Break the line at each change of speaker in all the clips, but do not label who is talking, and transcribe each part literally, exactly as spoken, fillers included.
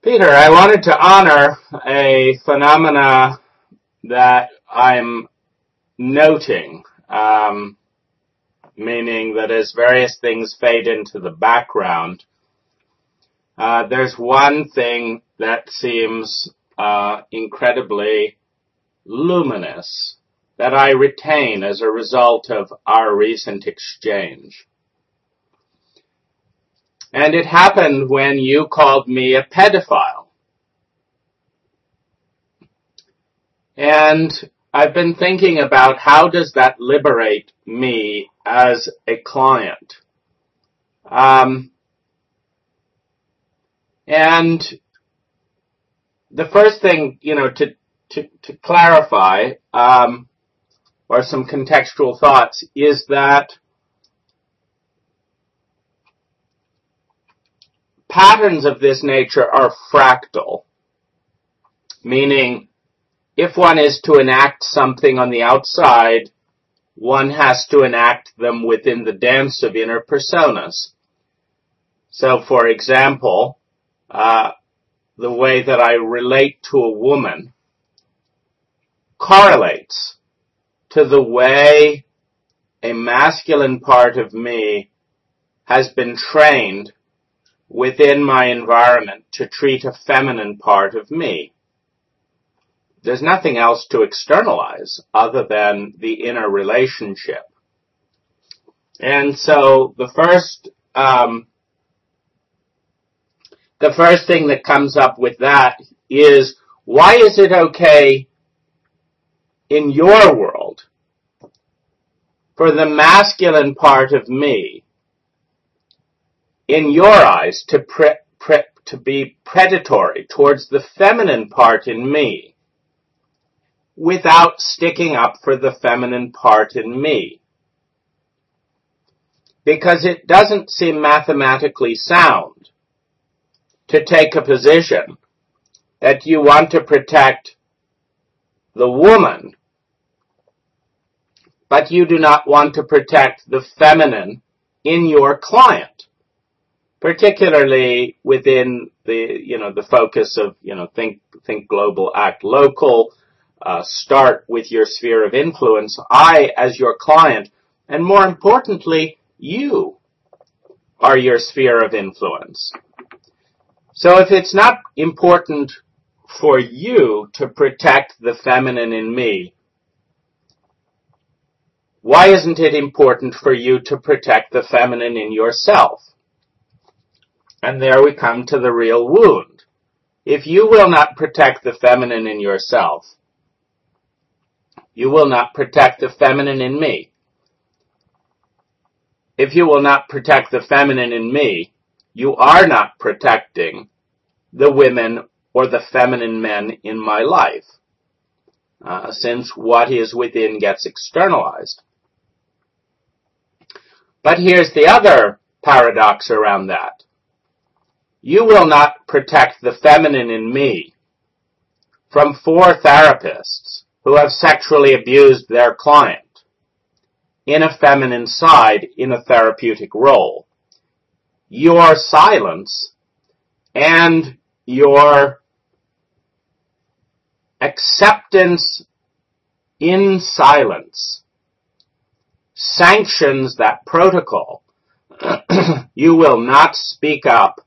Peter, I wanted to honor a phenomena that I'm noting, um, meaning that as various things fade into the background, uh, there's one thing that seems uh, incredibly luminous that I retain as a result of our recent exchange. And it happened when you called me a pedophile. And I've been thinking about how does that liberate me as a client. Um, and the first thing, you know, to, to, to clarify, um, or some contextual thoughts, is that patterns of this nature are fractal, meaning if one is to enact something on the outside, one has to enact them within the dance of inner personas. So, for example, uh, the way that I relate to a woman correlates to the way a masculine part of me has been trained within my environment to treat a feminine part of me. There's nothing else to externalize other than the inner relationship. And so the first, um, the first thing that comes up with that is, why is it okay in your world for the masculine part of me, in your eyes, to pre- pre- to be predatory towards the feminine part in me, without sticking up for the feminine part in me? Because it doesn't seem mathematically sound to take a position that you want to protect the woman, but you do not want to protect the feminine in your client, particularly within the, you know, the focus of, you know, think, think global, act local. Uh, start with your sphere of influence. I, as your client, and more importantly, you are your sphere of influence. So if it's not important for you to protect the feminine in me, why isn't it important for you to protect the feminine in yourself? And there we come to the real wound. If you will not protect the feminine in yourself, you will not protect the feminine in me. If you will not protect the feminine in me, you are not protecting the women or the feminine men in my life, uh, since what is within gets externalized. But here's the other paradox around that. You will not protect the feminine in me from four therapists who have sexually abused their client in a feminine side in a therapeutic role. Your silence and your acceptance in silence sanctions that protocol. You will not speak up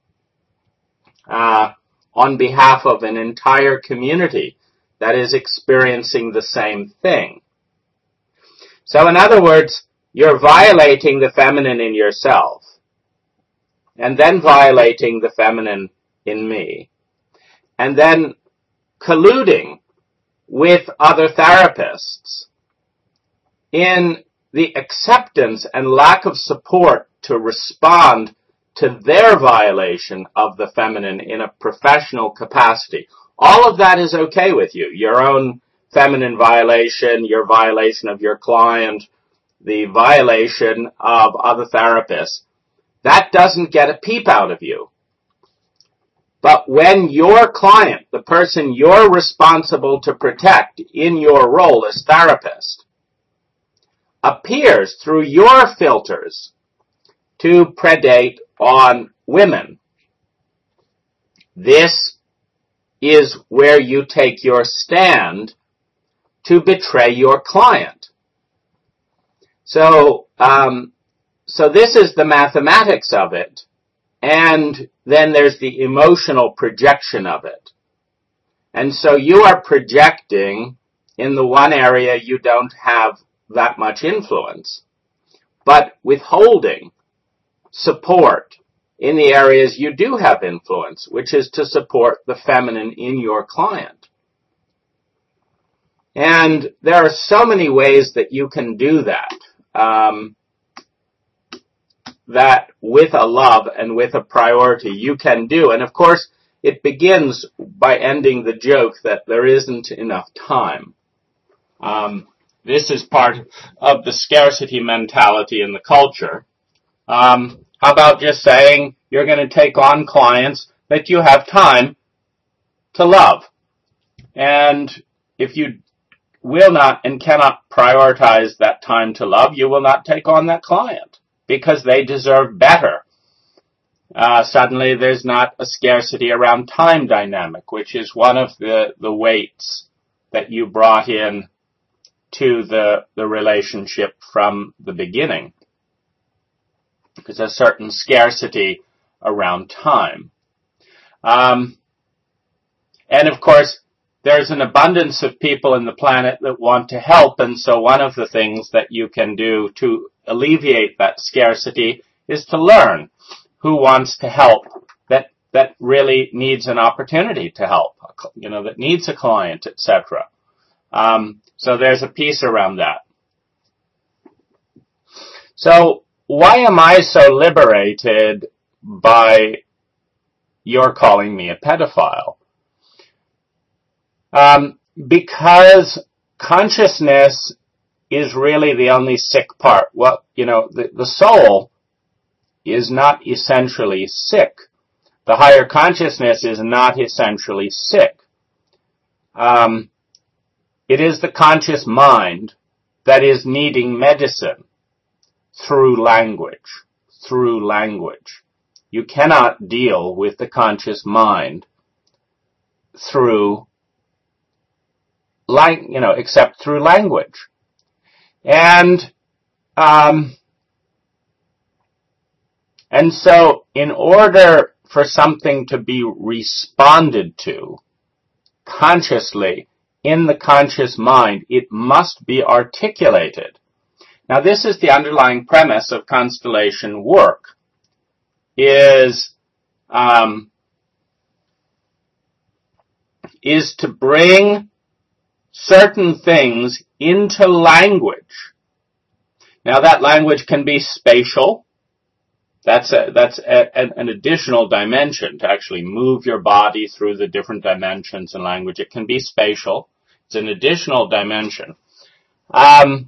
uh, on behalf of an entire community that is experiencing the same thing. So in other words, you're violating the feminine in yourself, and then violating the feminine in me, and then colluding with other therapists in the acceptance and lack of support to respond to their violation of the feminine in a professional capacity. All of that is okay with you. Your own feminine violation, your violation of your client, the violation of other therapists. That doesn't get a peep out of you. But when your client, the person you're responsible to protect in your role as therapist, appears through your filters to predate on women, this is where you take your stand to betray your client. So, um, so this is the mathematics of it, and then there's the emotional projection of it. And so you are projecting in the one area you don't have that much influence, but withholding support in the areas you do have influence, which is to support the feminine in your client. And there are so many ways that you can do that, um, that with a love and with a priority you can do. And of course, it begins by ending the joke that there isn't enough time. Um, this is part of the scarcity mentality in the culture. Um, how about just saying you're going to take on clients that you have time to love? And if you will not and cannot prioritize that time to love, you will not take on that client because they deserve better. Uh, suddenly there's not a scarcity around time dynamic, which is one of the, the weights that you brought in to the, the relationship from the beginning. Because there's a certain scarcity around time. Um, and of course, there's an abundance of people in the planet that want to help, and so one of the things that you can do to alleviate that scarcity is to learn who wants to help, that that really needs an opportunity to help, you know, that needs a client, et cetera. Um, so there's a piece around that. So why am I so liberated by your calling me a pedophile? Um, because consciousness is really the only sick part. Well, you know, the, the soul is not essentially sick. The higher consciousness is not essentially sick. Um, it is the conscious mind that is needing medicine through language. Through language. You cannot deal with the conscious mind through, like, you know, except through language. And, um, and so in order for something to be responded to consciously in the conscious mind, it must be articulated. Now, this is the underlying premise of constellation work, is, um, is to bring certain things into language. Now, that language can be spatial. That's a, that's a, an additional dimension to actually move your body through the different dimensions in language. It can be spatial. It's an additional dimension. Um,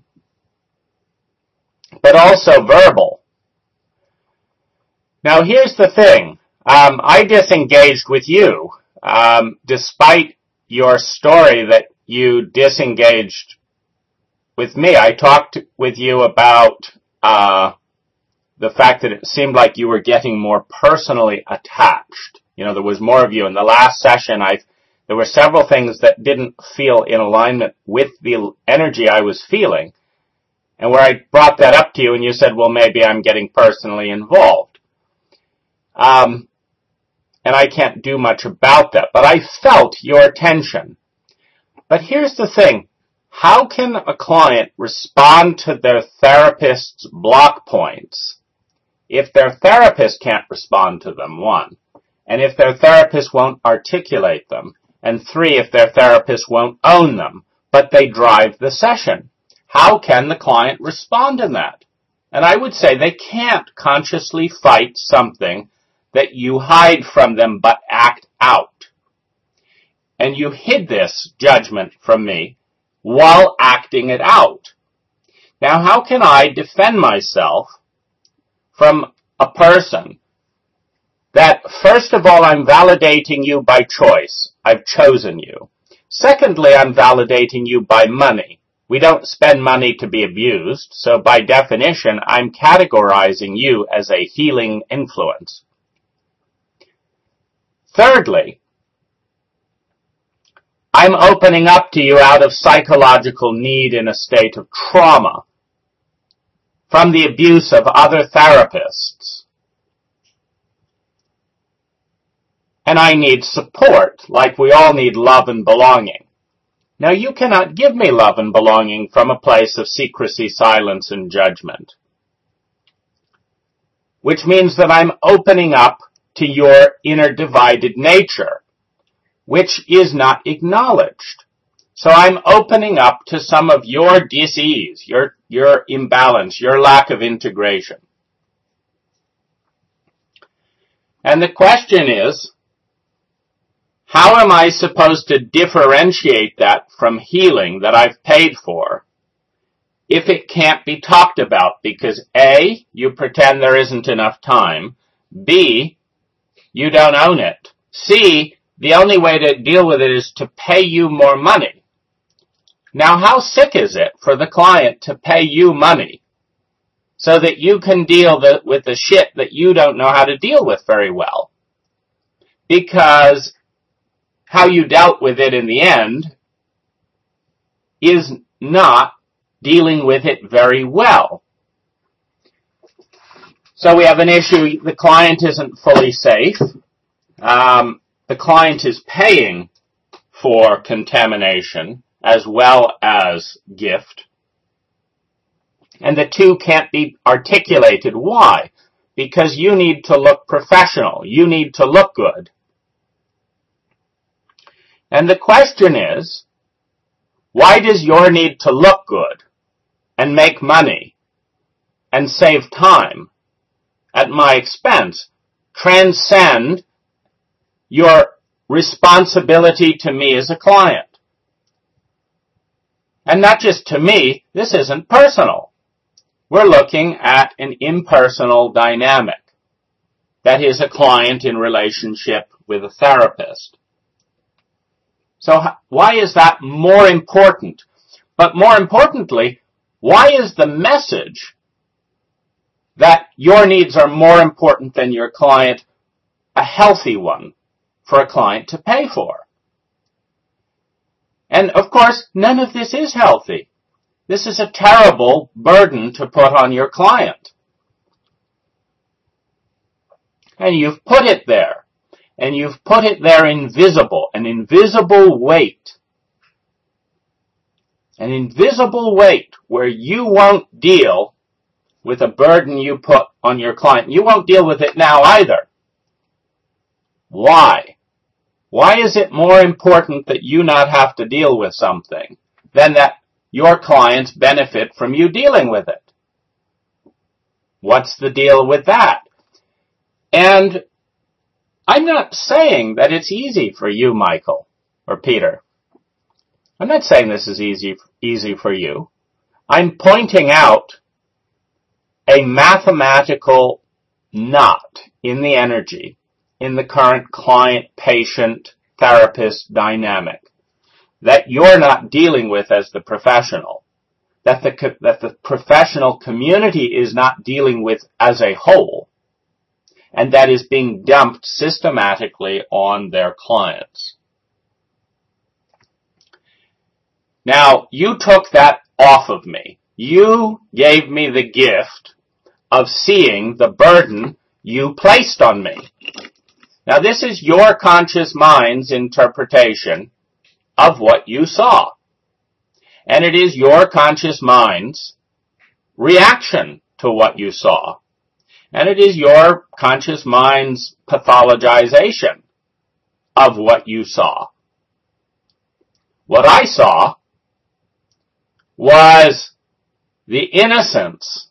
but also verbal. Now, here's the thing. Um, I disengaged with you, um, despite your story that you disengaged with me. I talked with you about uh, the fact that it seemed like you were getting more personally attached. You know, there was more of you. In the last session, I there were several things that didn't feel in alignment with the energy I was feeling. And where I brought that up to you, and you said, well, maybe I'm getting personally involved. Um, and I can't do much about that. But I felt your tension. But here's the thing. How can a client respond to their therapist's block points if their therapist can't respond to them, one, and if their therapist won't articulate them, and three, if their therapist won't own them, but they drive the session? How can the client respond in that? And I would say they can't consciously fight something that you hide from them but act out. And you hid this judgment from me while acting it out. Now, how can I defend myself from a person that, first of all, I'm validating you by choice? I've chosen you. Secondly, I'm validating you by money. We don't spend money to be abused, so by definition, I'm categorizing you as a healing influence. Thirdly, I'm opening up to you out of psychological need in a state of trauma from the abuse of other therapists. And I need support, like we all need love and belonging. Now, you cannot give me love and belonging from a place of secrecy, silence, and judgment. Which means that I'm opening up to your inner divided nature, which is not acknowledged. So I'm opening up to some of your dis-ease, your, your imbalance, your lack of integration. And the question is, how am I supposed to differentiate that from healing that I've paid for if it can't be talked about? Because A, you pretend there isn't enough time. B, you don't own it. C, the only way to deal with it is to pay you more money. Now, how sick is it for the client to pay you money so that you can deal the, with the shit that you don't know how to deal with very well? Because how you dealt with it in the end is not dealing with it very well. So we have an issue. The client isn't fully safe. Um, the client is paying for contamination as well as gift. And the two can't be articulated. Why? Because you need to look professional. You need to look good. And the question is, why does your need to look good and make money and save time at my expense transcend your responsibility to me as a client? And not just to me, this isn't personal. We're looking at an impersonal dynamic. That is a client in relationship with a therapist. So why is that more important? But more importantly, why is the message that your needs are more important than your client a healthy one for a client to pay for? And of course, none of this is healthy. This is a terrible burden to put on your client. And you've put it there. And you've put it there invisible, an invisible weight. An invisible weight where you won't deal with a burden you put on your client. You won't deal with it now either. Why? Why is it more important that you not have to deal with something than that your clients benefit from you dealing with it? What's the deal with that? And I'm not saying that it's easy for you, Michael, or Peter. I'm not saying this is easy, easy for you. I'm pointing out a mathematical knot in the energy in the current client-patient-therapist dynamic that you're not dealing with as the professional, that the, that the professional community is not dealing with as a whole, and that is being dumped systematically on their clients. Now, you took that off of me. You gave me the gift of seeing the burden you placed on me. Now, this is your conscious mind's interpretation of what you saw. And it is your conscious mind's reaction to what you saw. And it is your conscious mind's pathologization of what you saw. What I saw was the innocence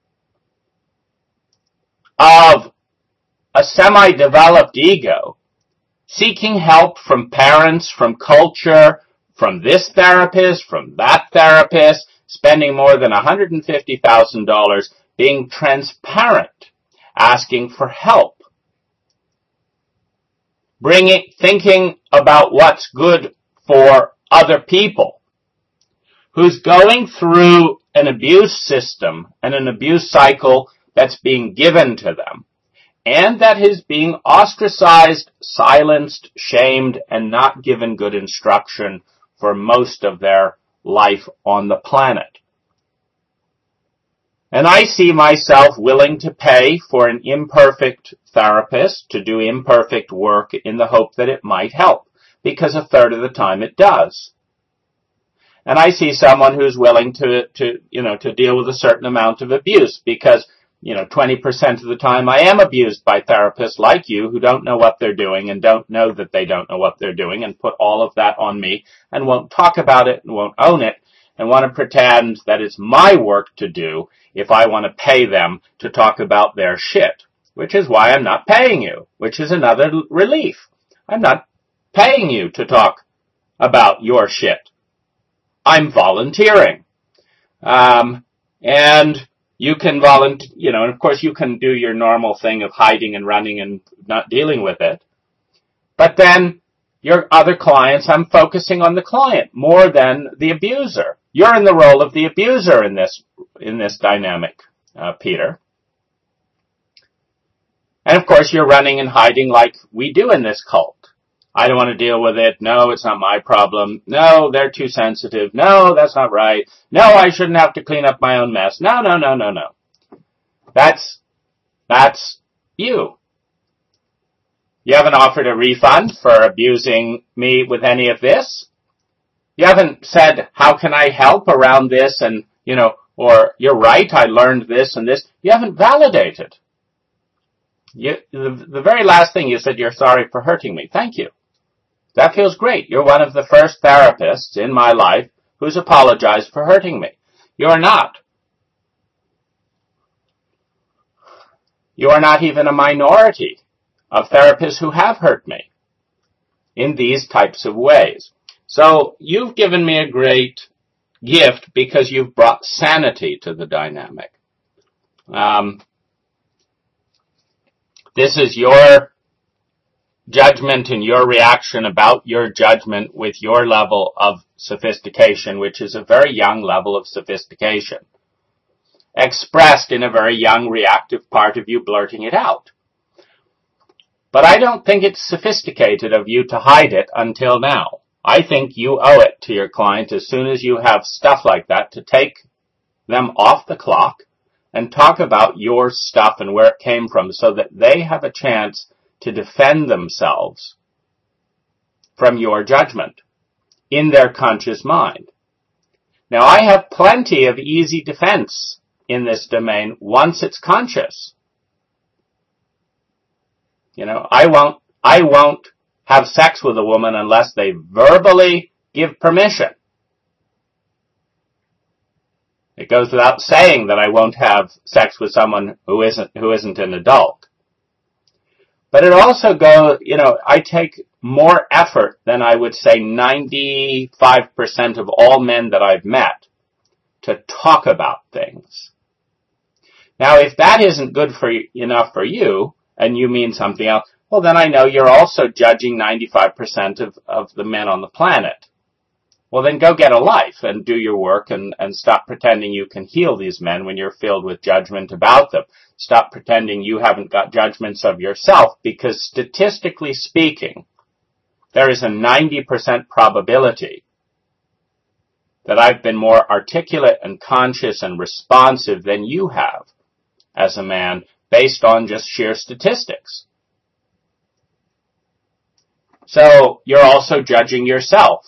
of a semi-developed ego seeking help from parents, from culture, from this therapist, from that therapist, spending more than one hundred fifty thousand dollars, being transparent, asking for help, bringing, thinking about what's good for other people, who's going through an abuse system and an abuse cycle that's being given to them, and that he's being ostracized, silenced, shamed, and not given good instruction for most of their life on the planet. And I see myself willing to pay for an imperfect therapist to do imperfect work in the hope that it might help, because a third of the time it does. And I see someone who's willing to, to, you know, to deal with a certain amount of abuse, because, you know, twenty percent of the time I am abused by therapists like you who don't know what they're doing and don't know that they don't know what they're doing and put all of that on me and won't talk about it and won't own it and want to pretend that it's my work to do if I want to pay them to talk about their shit, which is why I'm not paying you, which is another relief. I'm not paying you to talk about your shit. I'm volunteering. Um, and you can volunteer, you know, and of course you can do your normal thing of hiding and running and not dealing with it. But then your other clients, I'm focusing on the client more than the abuser. You're in the role of the abuser in this, in this dynamic, uh, Peter. And of course you're running and hiding like we do in this cult. I don't want to deal with it. No, it's not my problem. No, they're too sensitive. No, that's not right. No, I shouldn't have to clean up my own mess. No, no, no, no, no. That's, that's you. You haven't offered a refund for abusing me with any of this. You haven't said, how can I help around this? And, you know, or you're right, I learned this and this. You haven't validated. You, the, the very last thing you said, you're sorry for hurting me. Thank you. That feels great. You're one of the first therapists in my life who's apologized for hurting me. You're not. You are not even a minority of therapists who have hurt me in these types of ways. So you've given me a great gift because you've brought sanity to the dynamic. Um, this is your judgment and your reaction about your judgment with your level of sophistication, which is a very young level of sophistication, expressed in a very young reactive part of you blurting it out. But I don't think it's sophisticated of you to hide it until now. I think you owe it to your client as soon as you have stuff like that to take them off the clock and talk about your stuff and where it came from so that they have a chance to defend themselves from your judgment in their conscious mind. Now, I have plenty of easy defense in this domain once it's conscious. You know, I won't, I won't have sex with a woman unless they verbally give permission. It goes without saying that I won't have sex with someone who isn't, who isn't an adult. But it also goes, you know, I take more effort than I would say ninety-five percent of all men that I've met to talk about things. Now, if that isn't good for enough for you, and you mean something else, well, then I know you're also judging ninety-five percent of, of the men on the planet. Well, then go get a life and do your work and, and stop pretending you can heal these men when you're filled with judgment about them. Stop pretending you haven't got judgments of yourself, because statistically speaking, there is a ninety percent probability that I've been more articulate and conscious and responsive than you have as a man based on just sheer statistics. So you're also judging yourself.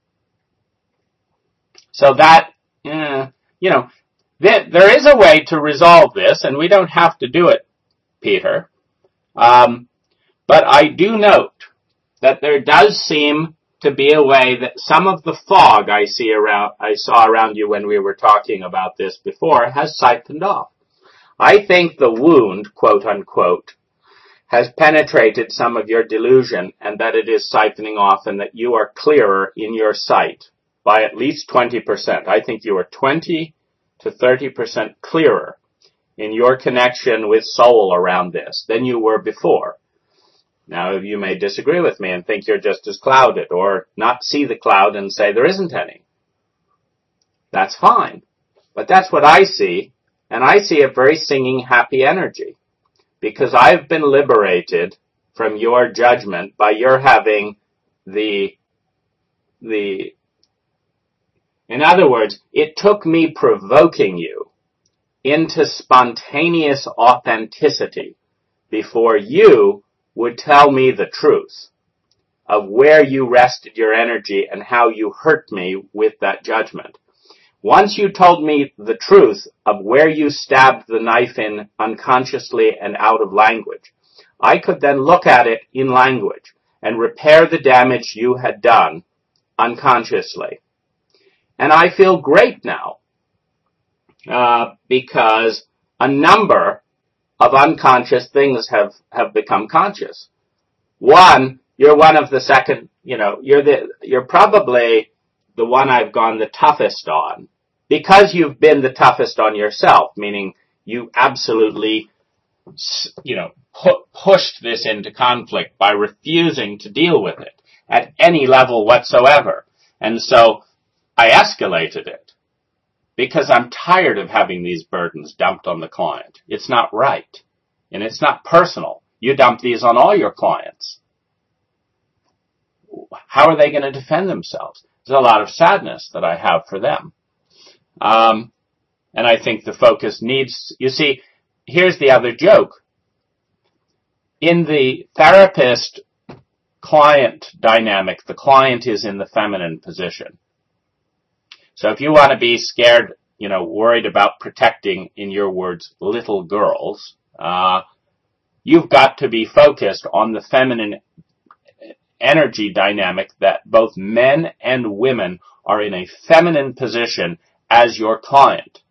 So that, eh, you know, th- there is a way to resolve this, and we don't have to do it, Peter. Um, but I do note that there does seem to be a way that some of the fog I see around, I saw around you when we were talking about this before has siphoned off. I think the wound, quote unquote, has penetrated some of your delusion, and that it is siphoning off, and that you are clearer in your sight by at least twenty percent. I think you are twenty to thirty percent clearer in your connection with soul around this than you were before. Now, you may disagree with me and think you're just as clouded, or not see the cloud and say there isn't any. That's fine. But that's what I see, and I see a very singing, happy energy. because I've been liberated from your judgment by your having the, the, in other words, it took me provoking you into spontaneous authenticity before you would tell me the truth of where you rested your energy and how you hurt me with that judgment. Once you told me the truth of where you stabbed the knife in unconsciously and out of language, I could then look at it in language and repair the damage you had done unconsciously. And I feel great now, uh, because a number of unconscious things have, have become conscious. One, you're one of the second, you know, you're the, you're probably the one I've gone the toughest on, because you've been the toughest on yourself, meaning you absolutely, you know, pu- pushed this into conflict by refusing to deal with it at any level whatsoever. And so I escalated it because I'm tired of having these burdens dumped on the client. It's not right. And it's not personal. You dump these on all your clients. How are they going to defend themselves? There's a lot of sadness that I have for them. Um, and I think the focus needs, you see, here's the other joke. In the therapist-client dynamic, the client is in the feminine position. So if you want to be scared, you know, worried about protecting, in your words, little girls, uh, you've got to be focused on the feminine energy dynamic that both men and women are in a feminine position as your client.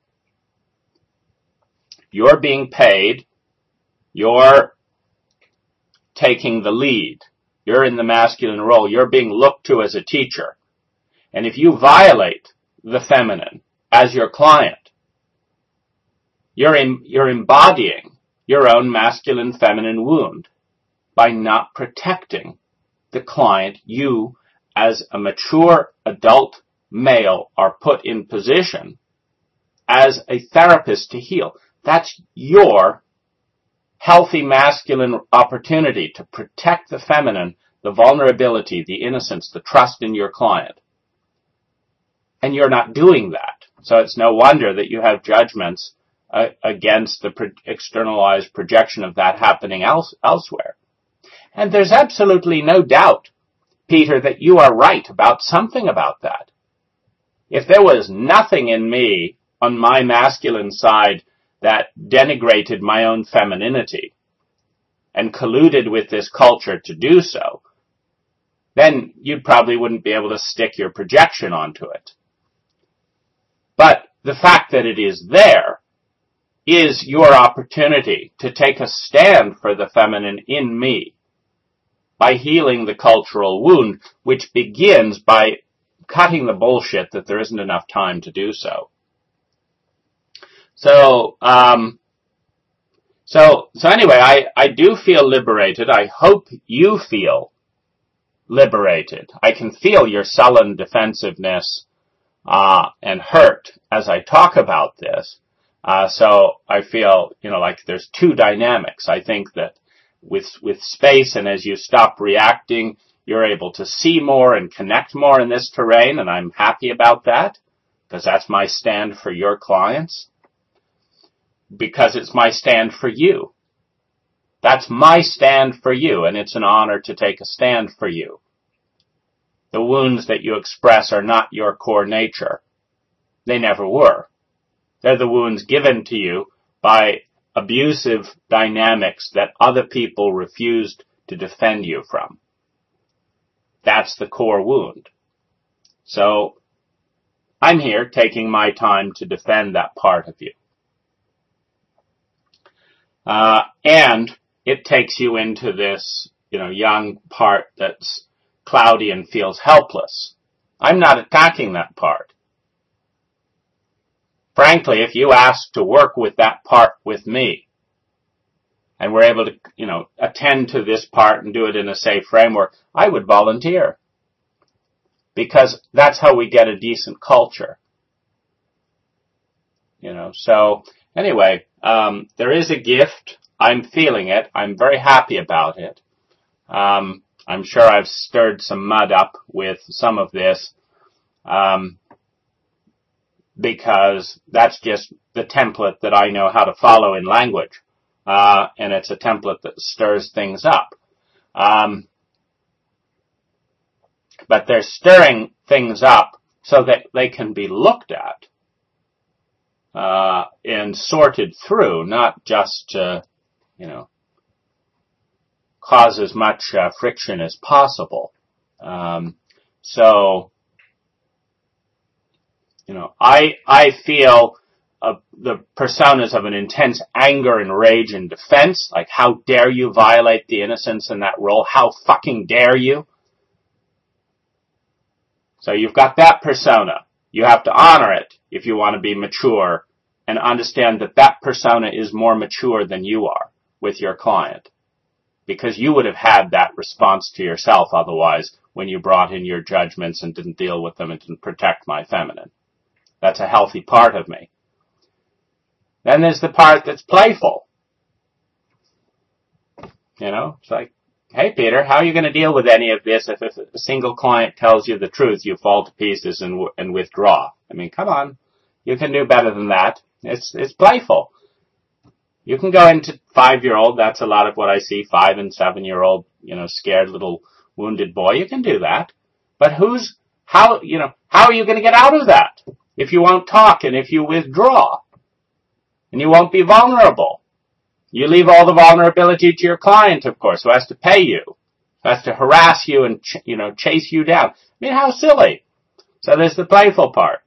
You're being paid. You're taking the lead. You're in the masculine role. You're being looked to as a teacher. And if you violate the feminine as your client, you're in, you're embodying your own masculine feminine wound by not protecting the client. You, as a mature adult male, are put in position as a therapist to heal. That's your healthy masculine opportunity to protect the feminine, the vulnerability, the innocence, the trust in your client. And you're not doing that. So it's no wonder that you have judgments uh, against the pro- externalized projection of that happening else- elsewhere. And there's absolutely no doubt, Peter, that you are right about something about that. If there was nothing in me on my masculine side that denigrated my own femininity and colluded with this culture to do so, then you probably wouldn't be able to stick your projection onto it. But the fact that it is there is your opportunity to take a stand for the feminine in me by healing the cultural wound, which begins by cutting the bullshit that there isn't enough time to do so. So, um, so, so anyway, I, I do feel liberated. I hope you feel liberated. I can feel your sullen defensiveness, uh, and hurt as I talk about this. Uh, so I feel, you know, like there's two dynamics. I think that with, with space, and as you stop reacting, you're able to see more and connect more in this terrain, and I'm happy about that, because that's my stand for your clients. Because it's my stand for you. That's my stand for you, and it's an honor to take a stand for you. The wounds that you express are not your core nature. They never were. They're the wounds given to you by abusive dynamics that other people refused to defend you from. That's the core wound. So, I'm here taking my time to defend that part of you. Uh, and it takes you into this, you know, young part that's cloudy and feels helpless. I'm not attacking that part. Frankly, if you ask to work with that part with me, and we're able to, you know, attend to this part and do it in a safe framework, I would volunteer. Because that's how we get a decent culture. You know, so anyway, um, there is a gift I'm feeling it. I'm very happy about it. Um, I'm sure I've stirred some mud up with some of this, um, because that's just the template that I know how to follow in language. Uh, and it's a template that stirs things up. Um, but they're stirring things up so that they can be looked at, uh, and sorted through, not just, uh, you know, cause as much uh, friction as possible. Um, so, you know, I, I feel uh, the personas of an intense anger and rage and defense, like how dare you violate the innocence in that role? How fucking dare you? So you've got that persona. You have to honor it if you want to be mature and understand that that persona is more mature than you are with your client, because you would have had that response to yourself otherwise when you brought in your judgments and didn't deal with them and didn't protect my feminine. That's a healthy part of me. Then there's the part that's playful. You know, it's like, hey, Peter, how are you going to deal with any of this if, if a single client tells you the truth, you fall to pieces and, and withdraw? I mean, come on. You can do better than that. It's, it's playful. You can go into five-year-old. That's a lot of what I see. Five and seven-year-old, you know, scared little wounded boy. You can do that. But who's, how, you know, how are you going to get out of that if you won't talk and if you withdraw? And you won't be vulnerable. You leave all the vulnerability to your client, of course, who has to pay you, who has to harass you and, ch- you know, chase you down. I mean, how silly. So there's the playful part.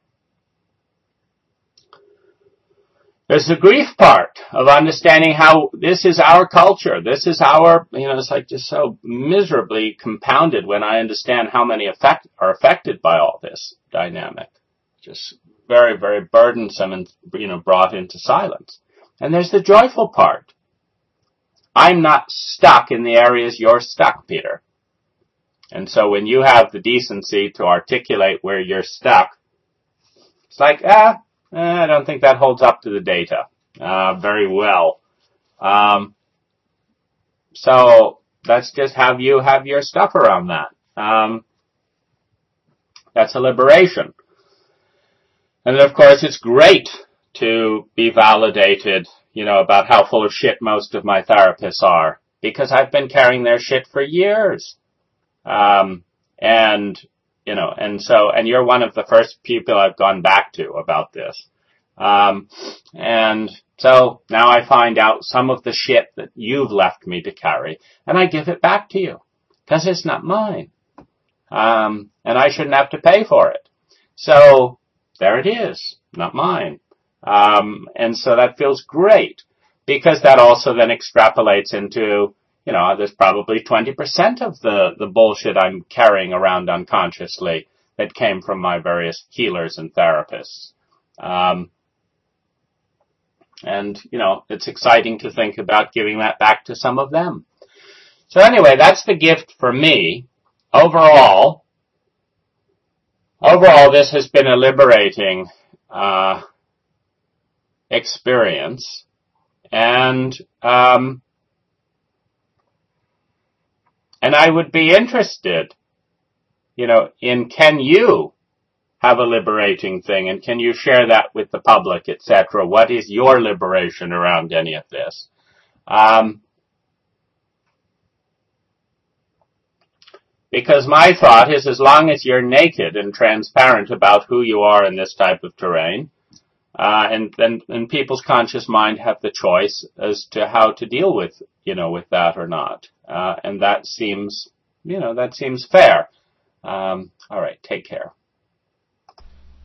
There's the grief part of understanding how this is our culture. This is our, you know, it's like just so miserably compounded when I understand how many affect, are affected by all this dynamic. Just very, very burdensome and, you know, brought into silence. And there's the joyful part. I'm not stuck in the areas you're stuck, Peter. And so when you have the decency to articulate where you're stuck, it's like, ah, I don't think that holds up to the data uh, very well. Um, so let's just have you have your stuff around that. Um, that's a liberation. And of course, it's great to be validated, you know, about how full of shit most of my therapists are, because I've been carrying their shit for years. Um, and, you know, and so, and you're one of the first people I've gone back to about this. Um, and so now I find out some of the shit that you've left me to carry, and I give it back to you, because it's not mine. Um, and I shouldn't have to pay for it. So there it is, not mine. Um, and so that feels great, because that also then extrapolates into, you know, there's probably twenty percent of the, the bullshit I'm carrying around unconsciously that came from my various healers and therapists. Um, and, you know, it's exciting to think about giving that back to some of them. So anyway, that's the gift for me. Overall, overall, this has been a liberating, uh, experience. And, um, and I would be interested, you know, in can you have a liberating thing, and can you share that with the public, et cetera? What is your liberation around any of this? Um, because my thought is, as long as you're naked and transparent about who you are in this type of terrain, uh, and then and people's conscious mind have the choice as to how to deal with, you know, with that or not. Uh, and that seems, you know, that seems fair. Um, all right, take care.